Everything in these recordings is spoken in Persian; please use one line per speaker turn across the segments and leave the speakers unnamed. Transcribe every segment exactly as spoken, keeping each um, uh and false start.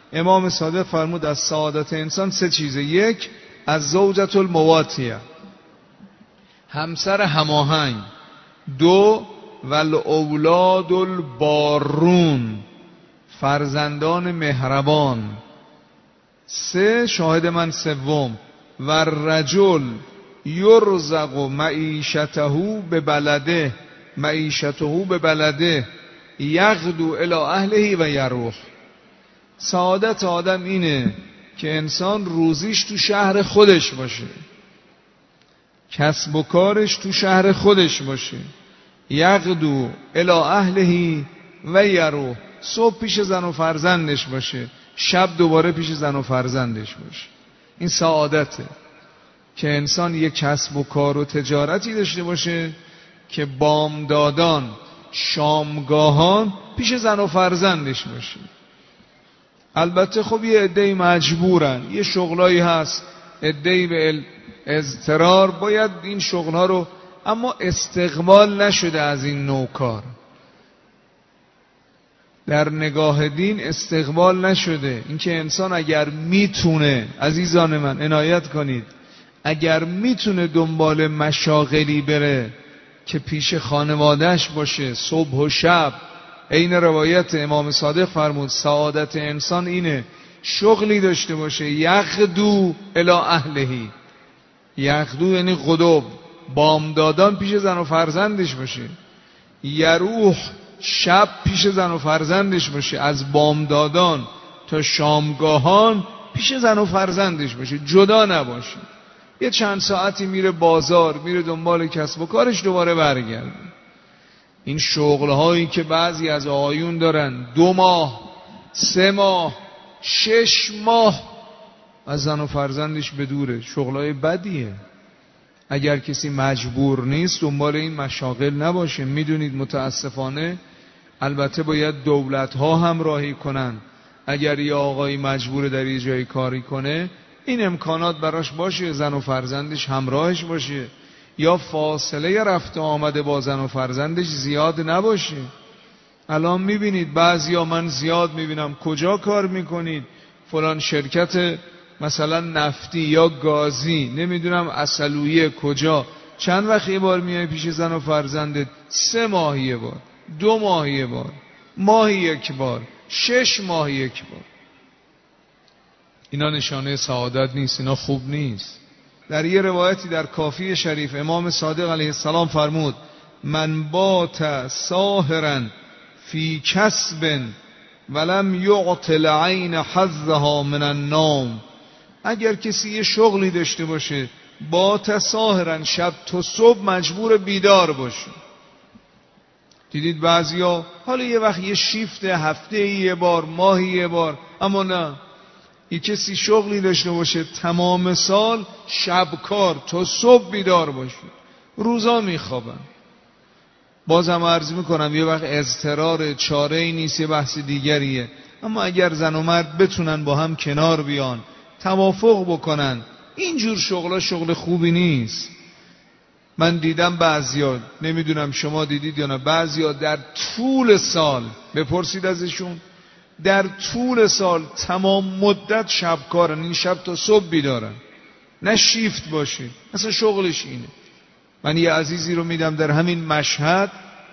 امام صادق فرمود از سعادت انسان سه چیزه. یک، از زوجة المواتیه، همسر هماهنگ. دو، والاولاد البارون، فرزندان مهربان. سه، شاهد من سوم، و الرجل یرزق معیشته به بلده، معیشته به بلده یغدو الی اهله و یروح. سعادت آدم اینه که انسان روزیش تو شهر خودش باشه، کسب و کارش تو شهر خودش باشه. یغدو الی اهله و یروح، صبح پیش زن و فرزندش باشه، شب دوباره پیش زن و فرزندش باشه. این سعادته که انسان یک کسب و کار و تجارتی داشته باشه که بامدادان شامگاهان پیش زن و فرزندش باشه. البته خب یه عده‌ای مجبورن، یه شغلایی هست عده‌ای به اضطرار باید این شغلها رو، اما استقبال نشده از این نوع کار، در نگاه دین استقبال نشده. اینکه انسان اگر میتونه، عزیزان من عنایت کنید، اگر میتونه دنبال مشاغلی بره که پیش خانوادهش باشه صبح و شب، این روایت امام صادق فرمود سعادت انسان اینه شغلی داشته باشه یغدو الی اهلهی. یغدو یعنی غدو، بامدادان پیش زن و فرزندش باشه. یروح، شب پیش زن و فرزندش باشه، از بامدادان تا شامگاهان پیش زن و فرزندش باشه، جدا نباشه. یه چند ساعتی میره بازار، میره دنبال کسب و کارش، دوباره برگرده. این شغلهایی که بعضی از آقایون دارن دو ماه، سه ماه، شش ماه از زن و فرزندش بدوره، شغلهای بدیه. اگر کسی مجبور نیست دنبال این مشاغل نباشه. میدونید متاسفانه البته باید دولت ها هم راهی کنن، اگر یه آقایی مجبور در یه جایی کاری کنه این امکانات براش باشه، زن و فرزندش همراهش باشه، یا فاصله رفت آمده با زن و فرزندش زیاد نباشه. الان میبینید بعضیا، من زیاد میبینم، کجا کار میکنید؟ فلان شرکت مثلا نفتی یا گازی، نمیدونم اصلویه کجا. چند وقت یه بار میای پیش زن و فرزندت؟ سه ماه یه بار، دو ماه یه بار، ماهی یک بار، شش ماه یک بار. اینا نشانه سعادت نیست، اینا خوب نیست. در یه روایتی در کافی شریف امام صادق علیه السلام فرمود من بات ساهرا فی کسب ولم یعط العین حظها من النوم. اگر کسی یه شغلی داشته باشه بات ساهرا، شب تا صبح مجبور بیدار باشه. دیدید بعضیا حالا یه وقت یه شیفت هفته یه بار، ماهی یه بار، اما نه، یه کسی شغلی داشته باشه تمام سال شبکار تا صبح بیدار باشه، روزا میخوابن. بازم عرض میکنم یه وقت اضطرار، چاره ای نیست، یه بحث دیگریه. اما اگر زن و مرد بتونن با هم کنار بیان، توافق بکنن، اینجور شغلا شغل خوبی نیست. من دیدم بعضیا، نمیدونم شما دیدید یا نه، بعضیا در طول سال، بپرسید ازشون، در طول سال تمام مدت شبکارن، این شب تا صبح بیدارن، نه شیفت باشه، اصلا شغلش اینه. من یه عزیزی رو میدم در همین مشهد،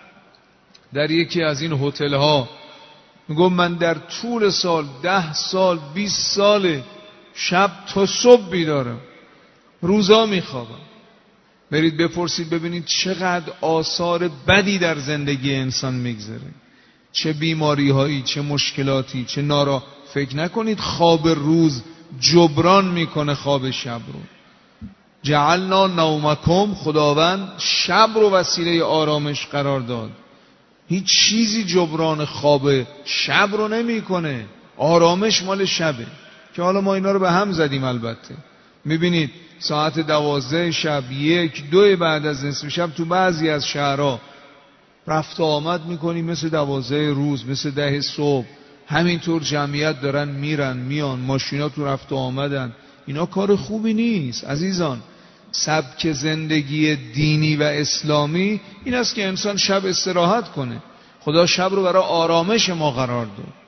در یکی از این هتل ها، میگم من در طول سال ده سال بیست سال شب تا صبح بیدارم، روزا میخوابم. برید بپرسید ببینید چقدر آثار بدی در زندگی انسان میگذره، چه بیماری هایی، چه مشکلاتی، چه نارا. فکر نکنید خواب روز جبران میکنه خواب شب رو. جعلنا نومکم، خداوند شب رو وسیله آرامش قرار داد، هیچ چیزی جبران خواب شب رو نمیکنه. آرامش مال شبه، که حالا ما اینا رو به هم زدیم. البته میبینید ساعت دوازده شب، یک دو بعد از نصف شب تو بعضی از شهرها رفت آمد میکنی مثل دوازده روز، مثل ده صبح، همینطور جمعیت دارن میرن میان، ماشینا تو رفت آمدن. اینا کار خوبی نیست عزیزان. سبک زندگی دینی و اسلامی این است که انسان شب استراحت کنه. خدا شب رو برای آرامش ما قرار داد.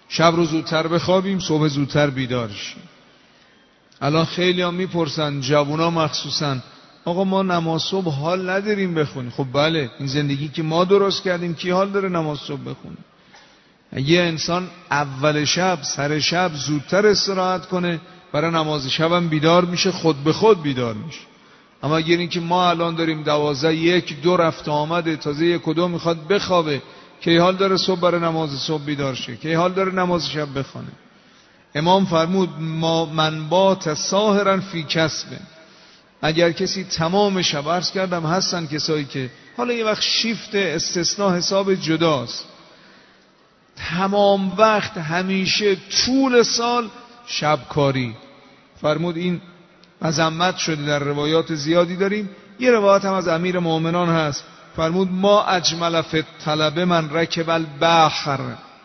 شب رو زودتر بخوابیم، صبح زودتر بیدار شیم. الان خیلی هم میپرسن، جوونا مخصوصا، آقا ما نماز صبح حال نداریم بخونیم. خب بله، این زندگی که ما درست کردیم کی حال داره نماز صبح بخونه؟ یه انسان اول شب سر شب زودتر استراحت کنه، برای نماز شب هم بیدار میشه، خود به خود بیدار میشه. اما اگر این که ما الان داریم دوازده یک دو رفت آمده، تازه یک و دو میخواد بخوابه، کی حال داره صبح برای نماز صبح بیدار شه؟ کی حال داره نماز شب بخونه؟ امام فرمود ما من بات ساهرا فی کسب، اگر کسی تمام شب، عرض کردم هستن کسایی که حالا یه وقت شیفت استثناء حساب جداست، تمام وقت همیشه طول سال شبکاری، فرمود این مذمت شده، در روایات زیادی داریم. یه روایت هم از امیر مؤمنان هست، فرمود ما اجمل فی الطلب من رکب البحر،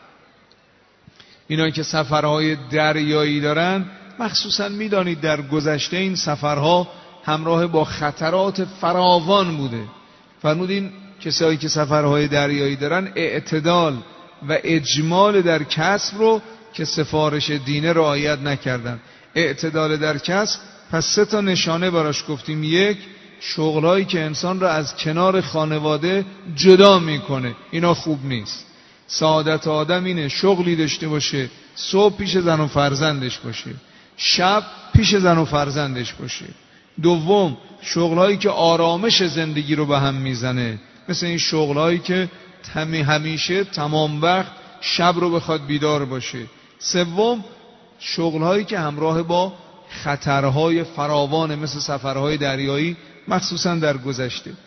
اینا که سفرهای دریایی دارن، مخصوصا میدانید در گذشته این سفرها همراه با خطرات فراوان بوده. فرمود این کسایی که سفرهای دریایی دارن اعتدال و اجمال در کسب رو که سفارش دینه رعایت نکردن. اعتدال در کسب، پس سه تا نشانه براش گفتیم. یک، شغلایی که انسان را از کنار خانواده جدا میکنه، اینا خوب نیست. سعادت آدم اینه شغلی داشته باشه، صبح پیش زن و فرزندش باشه، شب پیش زن و فرزندش باشه. دوم، شغلایی که آرامش زندگی رو به هم میزنه، مثل این شغلایی که همیشه تمام وقت شب رو بخواد بیدار باشه. سوم، شغلهایی که همراه با خطرهای فراوانه، مثل سفرهای دریایی، مخصوصا در گذشته.